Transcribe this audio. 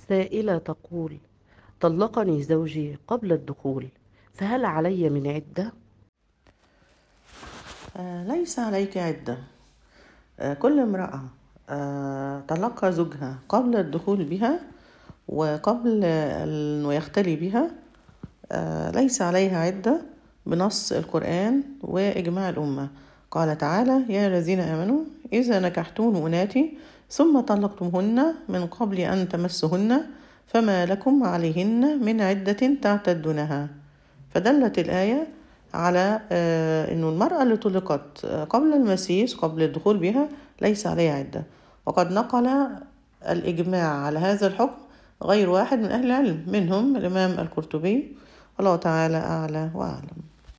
سائلة تقول: طلقني زوجي قبل الدخول، فهل علي من عدة؟ ليس عليك عدة. كل امرأة طلقها زوجها قبل الدخول بها وقبل أنه يختلي بها، ليس عليها عدة بنص القرآن وإجماع الأمة. قال تعالى: يا الذين آمنوا إذا نكحتم المؤمنات ثم طلقتموهن من قبل أن تمسهن فما لكم عليهن من عدة تعتدونها. فدلت الآية على أن المرأة اللي طلقت قبل المسيس قبل الدخول بها ليس عليها عدة. وقد نقل الإجماع على هذا الحكم غير واحد من أهل العلم، منهم الإمام القرطبي. الله تعالى أعلى وأعلم.